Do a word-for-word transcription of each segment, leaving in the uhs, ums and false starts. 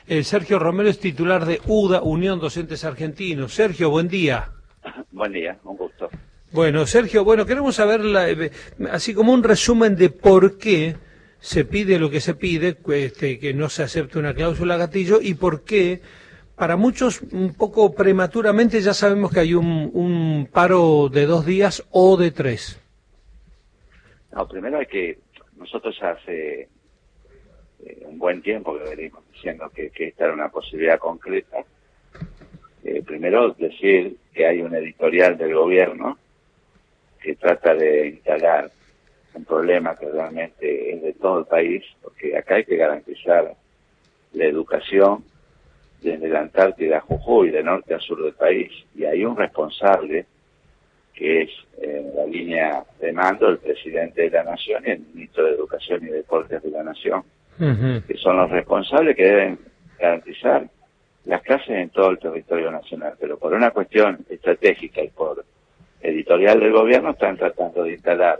Eh, Sergio Romero es titular de U D A, Unión Docentes Argentinos. Sergio, buen día. Buen día, un gusto. Bueno, Sergio, bueno, queremos saber, la, eh, así como un resumen de por qué se pide lo que se pide, este, que no se acepte una cláusula gatillo, y por qué, para muchos, un poco prematuramente, ya sabemos que hay un, un paro de dos días o de tres. No, primero hay que, nosotros ya hace eh, un buen tiempo que venimos diciendo que, que esta era una posibilidad concreta. Eh, primero decir que hay un editorial del gobierno que trata de instalar un problema que realmente es de todo el país, porque acá hay que garantizar la educación desde la Antártida a Jujuy, de norte a sur del país, y hay un responsable que es en la línea de mando el presidente de la Nación y el ministro de Educación y Deportes de la Nación, uh-huh. que son los responsables que deben garantizar las clases en todo el territorio nacional, pero por una cuestión estratégica y por editorial del gobierno están tratando de instalar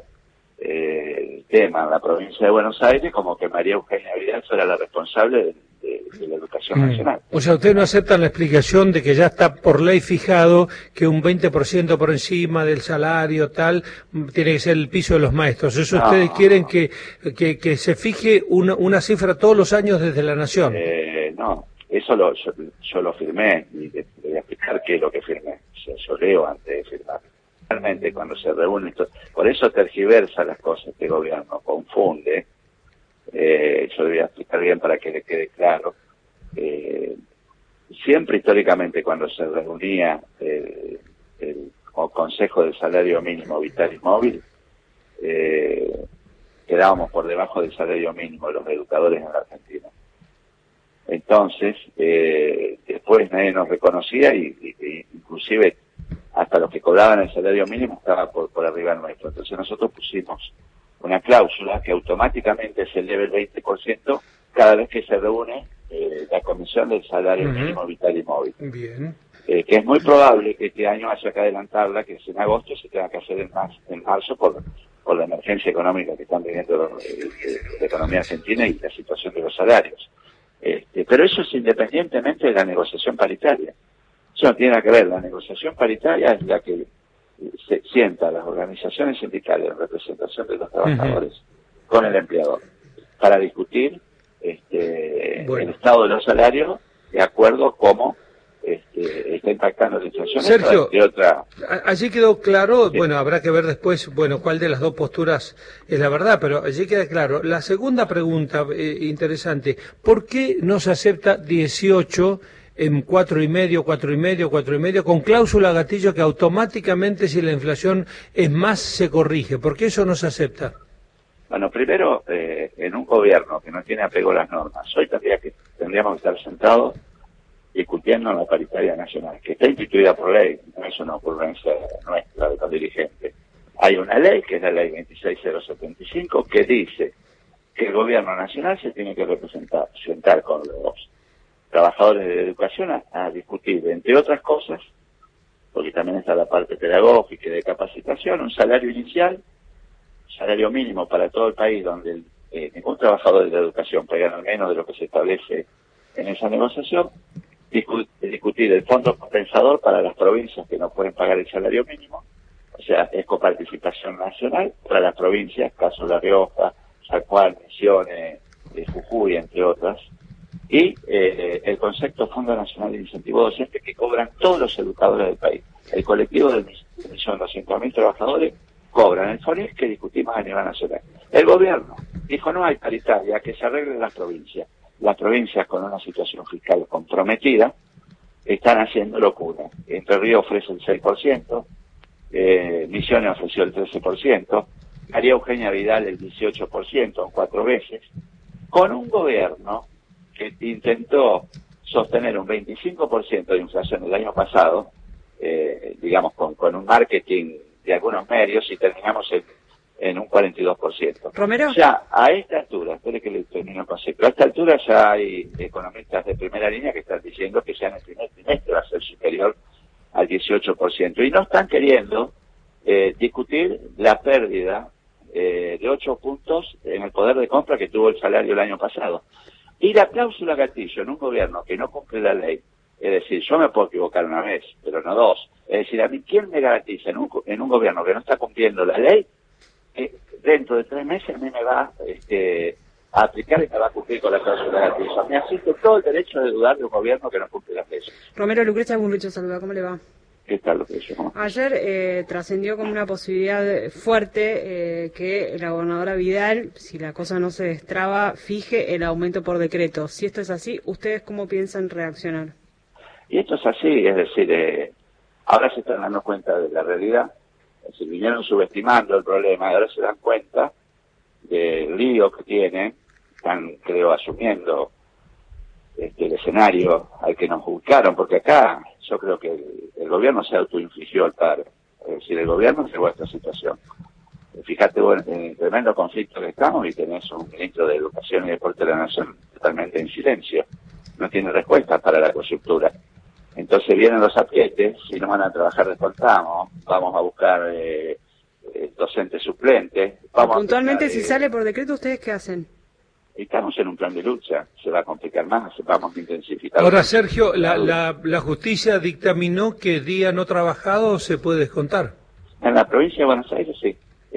eh, el tema en la provincia de Buenos Aires como que María Eugenia Vidal fuera la responsable de, de, de la educación mm. nacional. O sea, ustedes no aceptan la explicación de que ya está por ley fijado que un veinte por ciento por encima del salario tal tiene que ser el piso de los maestros. Eso no, ustedes quieren que, que, que se fije una, una cifra todos los años desde la Nación. Eh, no. Eso lo, yo, yo lo firmé y te, te voy a explicar qué es lo que firmé. O sea, yo leo antes de firmar. Realmente cuando se reúne, por eso tergiversa las cosas este gobierno, confunde. Eh, yo le voy a explicar bien para que le quede claro. Eh, siempre históricamente cuando se reunía el, el, el Consejo del Salario Mínimo Vital y Móvil, eh, quedábamos por debajo del salario mínimo los educadores en la Argentina. Entonces, eh, después nadie nos reconocía y, y, y inclusive hasta los que cobraban el salario mínimo estaba por, por arriba nuestro. Entonces nosotros pusimos una cláusula que automáticamente se eleve el veinte por ciento cada vez que se reúne eh, la Comisión del Salario uh-huh. Mínimo Vital y Móvil. Bien. Eh, que es muy probable que este año haya que adelantarla, que es en agosto, se tenga que hacer en, mar, en marzo por, por la emergencia económica que están viviendo eh, la economía argentina y la situación de los salarios. Este, pero eso es independientemente de la negociación paritaria. Eso no tiene nada que ver. La negociación paritaria es la que se sienta a las organizaciones sindicales en representación de los trabajadores uh-huh. con el empleador para discutir este, bueno. el estado de los salarios de acuerdo a cómo este, está impactando la inflación. Sergio, de otra... allí quedó claro, sí. bueno, habrá que ver después, bueno, cuál de las dos posturas es la verdad, pero allí queda claro. La segunda pregunta eh, interesante, ¿por qué no se acepta dieciocho en cuatro y medio, cuatro y medio, cuatro y medio, con cláusula gatillo que automáticamente si la inflación es más se corrige? ¿Por qué eso no se acepta? Bueno, primero, eh, en un gobierno que no tiene apego a las normas, hoy tendría que, tendríamos que estar sentados discutiendo en la paritaria nacional, que está instituida por ley, no es una ocurrencia nuestra de los dirigentes. Hay una ley, que es la ley veintiséis mil setenta y cinco, que dice que el gobierno nacional se tiene que representar, sentar con los trabajadores de educación a, a discutir, entre otras cosas, porque también está la parte pedagógica y de capacitación, un salario inicial, salario mínimo para todo el país, donde el, eh, ningún trabajador de la educación paga menos de lo que se establece en esa negociación, discutir el fondo compensador para las provincias que no pueden pagar el salario mínimo, o sea, es coparticipación nacional para las provincias, caso La Rioja, San Juan, Misiones, eh, Jujuy, entre otras, y eh, el concepto Fondo Nacional de Incentivo Docente que cobran todos los educadores del país. El colectivo de un millón doscientos mil trabajadores cobran el FONIC que discutimos a nivel nacional. El gobierno dijo no hay paritaria, que se arreglen las provincias. Las provincias con una situación fiscal comprometida están haciendo locura. Entre Ríos ofrece el seis por ciento, eh, Misiones ofreció el trece por ciento, María Eugenia Vidal el dieciocho por ciento, cuatro veces, con un gobierno que intentó sostener un veinticinco por ciento de inflación el año pasado, eh, digamos con, con un marketing de algunos medios y terminamos en en un cuarenta y dos por ciento. ¿Romero? Ya, a esta altura, espere que le termino el concepto, a esta altura ya hay economistas de primera línea que están diciendo que ya en el primer trimestre va a ser superior al dieciocho por ciento. Y no están queriendo eh, discutir la pérdida eh, de ocho puntos en el poder de compra que tuvo el salario el año pasado. Y la cláusula gatillo en un gobierno que no cumple la ley, es decir, yo me puedo equivocar una vez, pero no dos. Es decir, a mí, ¿quién me garantiza en un, en un gobierno que no está cumpliendo la ley, que dentro de tres meses a mí me va este, a aplicar y me va a cumplir con la cláusula gatillo? Me asiste todo el derecho de dudar de un gobierno que no cumple las leyes. Romero, Lucrecia Burruchaga saluda, ¿cómo le va? ¿Qué tal, Lucrecia? Ayer eh, trascendió como una posibilidad fuerte eh, que la gobernadora Vidal, si la cosa no se destraba, fije el aumento por decreto. Si esto es así, ¿ustedes cómo piensan reaccionar? Y esto es así, es decir, eh, ahora se están dando cuenta de la realidad, es decir, vinieron subestimando el problema y ahora se dan cuenta del lío que tienen, están, creo, asumiendo este, el escenario al que nos buscaron, porque acá yo creo que el, el gobierno se autoinfligió el paro, es decir, el gobierno llegó a esta situación. Fíjate, bueno, en el tremendo conflicto que estamos y tenés un ministro de Educación y Deporte de la Nación totalmente en silencio, no tiene respuesta para la coyuntura. Entonces vienen los aprietes, si no van a trabajar descontamos, vamos a buscar eh, eh, docentes suplentes. Vamos Puntualmente, a buscar, si eh, sale por decreto, ¿ustedes qué hacen? Estamos en un plan de lucha, se va a complicar más, vamos a intensificar. Ahora, Sergio, la, la, la justicia dictaminó que día no trabajado se puede descontar. En la provincia de Buenos Aires sí,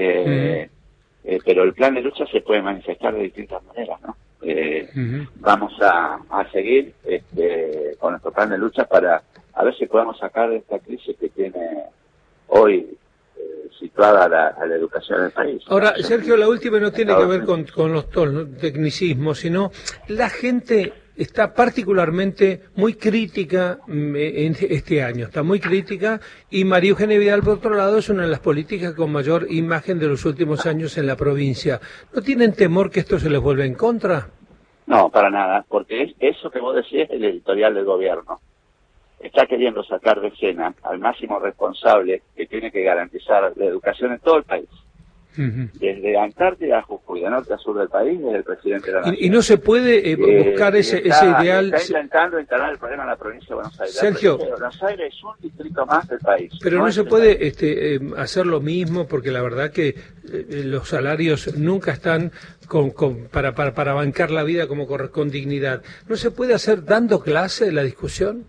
eh, mm. eh, pero el plan de lucha se puede manifestar de distintas maneras, ¿no? Eh, uh-huh. Vamos a, a seguir este, con nuestro plan de lucha para a ver si podemos sacar de esta crisis que tiene hoy eh, situada la, a la educación del país. Ahora, Sergio, la última no tiene que ver con, con los tecnicismos, sino la gente está particularmente muy crítica en este año, está muy crítica, y María Eugenia Vidal, por otro lado, es una de las políticas con mayor imagen de los últimos años en la provincia. ¿No tienen temor que esto se les vuelva en contra? No, para nada, porque es eso que vos decís es el editorial del gobierno. Está queriendo sacar de escena al máximo responsable que tiene que garantizar la educación en todo el país. Uh-huh. Desde Antártida a Jujuy, de norte a sur del país, desde el presidente de la Nación. Y, y no se puede eh, buscar eh, ese, está, ese ideal. Está intentando instalar el problema en la provincia de Buenos Aires. Sergio, la provincia de Buenos Aires es un distrito más del país. Pero no, no se puede este, eh, hacer lo mismo, porque la verdad que eh, los salarios nunca están con, con, para, para, para bancar la vida como con, con dignidad. ¿No se puede hacer dando clase la discusión?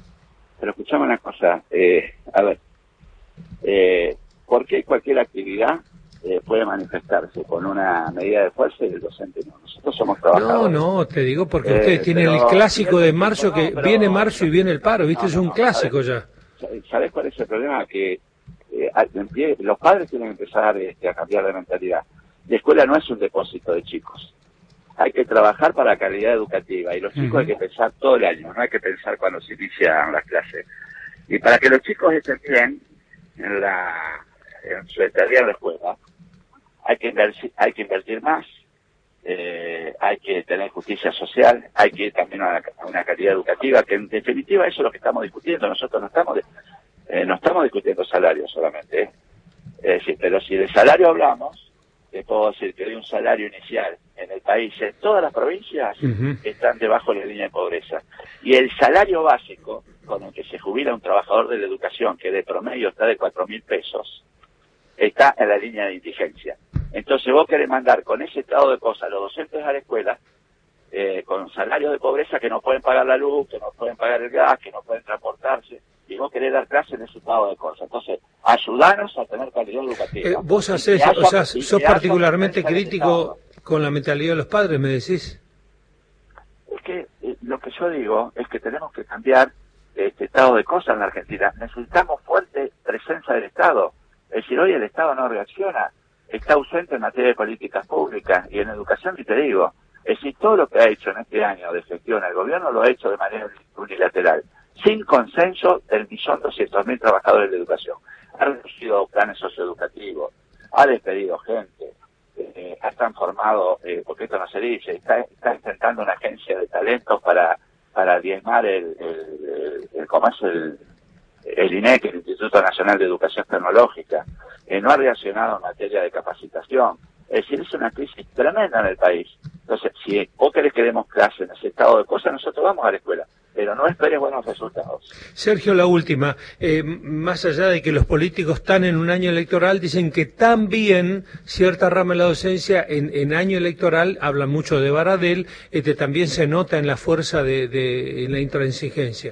Pero escuchame una cosa, eh, a ver, eh, ¿por qué cualquier actividad Eh, puede manifestarse con una medida de fuerza y el docente no? Nosotros somos trabajadores. No, no, te digo porque eh, ustedes tienen el clásico de marzo, que no, viene marzo y viene el paro, ¿viste? No, es un no, clásico ¿sabes, ya. ¿Sabés cuál es el problema? Que eh, los padres tienen que empezar este, a cambiar de mentalidad. La escuela no es un depósito de chicos. Hay que trabajar para la calidad educativa y los chicos uh-huh. hay que pensar todo el año, no hay que pensar cuando se inician las clases. Y para que los chicos estén bien en, la, en su estadía en la escuela, hay que invertir, hay que invertir más, eh, hay que tener justicia social, hay que ir también a una, a una calidad educativa, que en definitiva eso es lo que estamos discutiendo. Nosotros no estamos eh, no estamos discutiendo salarios solamente, ¿eh? Es decir, pero si de salario hablamos, te puedo decir que hay un salario inicial en el país, en todas las provincias, uh-huh. están debajo de la línea de pobreza. Y el salario básico con el que se jubila un trabajador de la educación, que de promedio está de cuatro mil pesos, está en la línea de indigencia. Entonces vos querés mandar con ese estado de cosas a los docentes a la escuela, eh, con salarios de pobreza que no pueden pagar la luz, que no pueden pagar el gas, que no pueden transportarse, y vos querés dar clase en ese estado de cosas. Entonces, ayudanos a tener calidad educativa. Eh, vos hacés, haya, o sea, sos particularmente crítico con la mentalidad de los padres, me decís. Es que eh, lo que yo digo es que tenemos que cambiar este estado de cosas en la Argentina. Necesitamos fuerte presencia del Estado. Es decir, hoy el Estado no reacciona, está ausente en materia de políticas públicas y en educación, y te digo, es decir, todo lo que ha hecho en este año de gestión el gobierno lo ha hecho de manera unilateral, sin consenso del millón doscientos mil trabajadores de educación. Ha reducido planes socioeducativos, ha despedido gente, eh, ha transformado, eh, porque esto no se dice, está, está intentando una agencia de talentos para para diezmar el, el, el, el, ¿cómo es el el I N E C, el Instituto Nacional de Educación Tecnológica, eh, no ha reaccionado en materia de capacitación. Es decir, es una crisis tremenda en el país. Entonces, si vos querés que demos clase en ese estado de cosas, nosotros vamos a la escuela, pero pero no esperes buenos resultados. Sergio, la última. Eh, más allá de que los políticos están en un año electoral, dicen que también cierta rama de la docencia en, en año electoral, hablan mucho de Baradel, este, también se nota en la fuerza de, de en la intransigencia.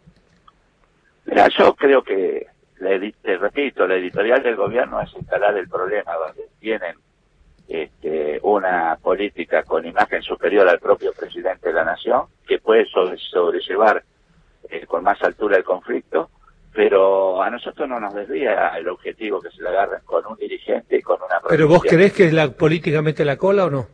Mira, yo creo que, la te repito, la editorial del gobierno es instalar el problema donde tienen este, una política con imagen superior al propio presidente de la nación, que puede sobre, sobrellevar eh, con más altura el conflicto, pero a nosotros no nos desvía el objetivo que se le agarren con un dirigente y con una provincia. ¿Pero vos creés que la política mete la cola o no?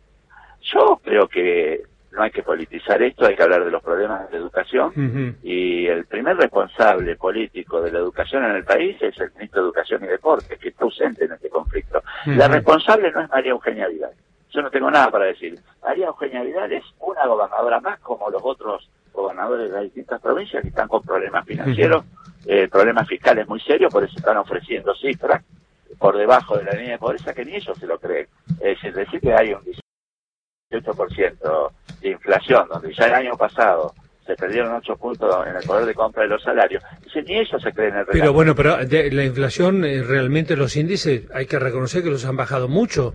Yo creo que no hay que politizar esto, hay que hablar de los problemas de educación, uh-huh. y el primer responsable político de la educación en el país es el ministro de Educación y Deporte, que está ausente en este conflicto. Uh-huh. La responsable no es María Eugenia Vidal. Yo no tengo nada para decir. María Eugenia Vidal es una gobernadora más, como los otros gobernadores de las distintas provincias que están con problemas financieros, uh-huh. eh, problemas fiscales muy serios, por eso están ofreciendo cifras por debajo de la línea de pobreza que ni ellos se lo creen. Es decir, decir que hay un dieciocho por ciento de inflación, donde ya el año pasado se perdieron ocho puntos en el poder de compra de los salarios, y ni ellos se creen en el relato. Pero bueno, pero de la inflación, eh, realmente los índices, hay que reconocer que los han bajado mucho.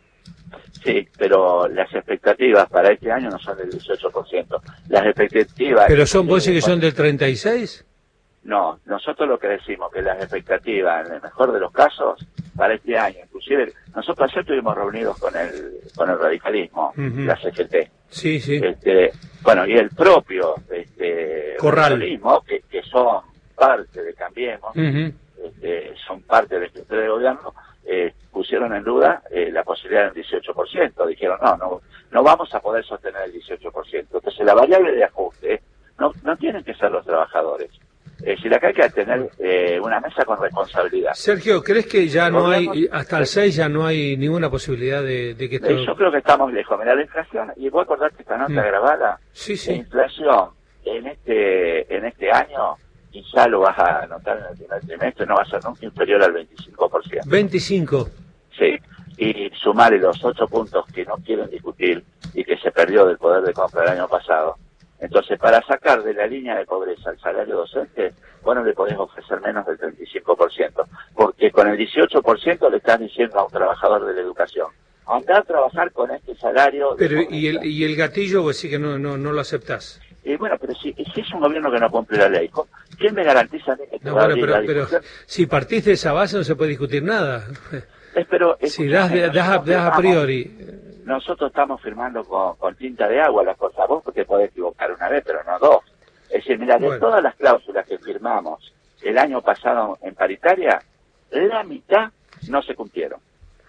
Sí, pero las expectativas para este año no son del dieciocho por ciento. Las expectativas... ¿Pero son, vos decís que son del treinta y seis? No, nosotros lo que decimos, que las expectativas, en el mejor de los casos, para este año, inclusive, nosotros ayer estuvimos reunidos con el con el radicalismo, uh-huh. la C G T. Sí, sí. Este, bueno, y el propio este, radicalismo, que, que son parte de Cambiemos, uh-huh. este, son parte del estructura de gobierno, eh, pusieron en duda eh, la posibilidad del dieciocho por ciento. Dijeron, no, no, no vamos a poder sostener el dieciocho por ciento. Entonces, la variable de ajuste no, no tienen que ser los trabajadores. Es decir, acá hay que tener eh, una mesa con responsabilidad. Sergio, ¿crees que ya no hay, hasta el seis ya no hay ninguna posibilidad de, de que esto... Yo creo que estamos lejos. Mirá, la inflación, y voy a acordarte esta nota mm. grabada, sí, sí. La inflación en este en este año, y ya lo vas a notar en el primer trimestre, no va a ser nunca inferior al veinticinco por ciento. ¿veinticinco? Sí, y sumarle los ocho puntos que no quieren discutir y que se perdió del poder de compra el año pasado. Entonces, para sacar de la línea de pobreza el salario docente, bueno, le podés ofrecer menos del treinta y cinco por ciento, porque con el dieciocho por ciento le estás diciendo a un trabajador de la educación, andá a trabajar con este salario. Pero, ¿y el, y el gatillo, vos sí que no, no, no lo aceptás? Y bueno, pero si, si es un gobierno que no cumple la ley, ¿quién me garantiza a mí que te no, va bueno, a abrir pero, la pero si partís de esa base no se puede discutir nada. Es, pero, si das, das, das, das a priori... Nosotros estamos firmando con, con tinta de agua las cosas. Vos te podés equivocar una vez, pero no dos. Es decir, mira, de bueno. todas las cláusulas que firmamos el año pasado en paritaria, la mitad no se cumplieron.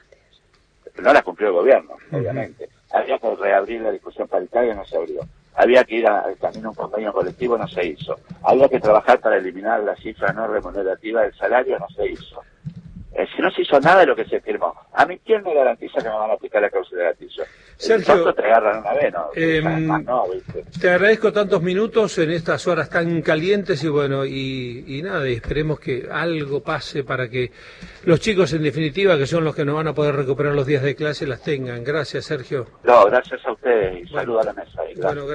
No las cumplió el gobierno, uh-huh. obviamente. Había que reabrir la discusión paritaria, no se abrió. Había que ir al camino a un convenio colectivo, no se hizo. Había que trabajar para eliminar la cifra no remunerativa del salario, no se hizo. Eh, si no se hizo nada de lo que se firmó, ¿a mí quién me garantiza que me van a aplicar la cláusula de gatillo? Sergio, te agarran una vez, ¿no? Eh, más, no te agradezco tantos minutos en estas horas tan calientes y bueno, y, y nada, y esperemos que algo pase para que los chicos, en definitiva, que son los que no van a poder recuperar los días de clase, las tengan. Gracias, Sergio. No, gracias a ustedes y bueno, saludo a la mesa. Y gracias. Bueno,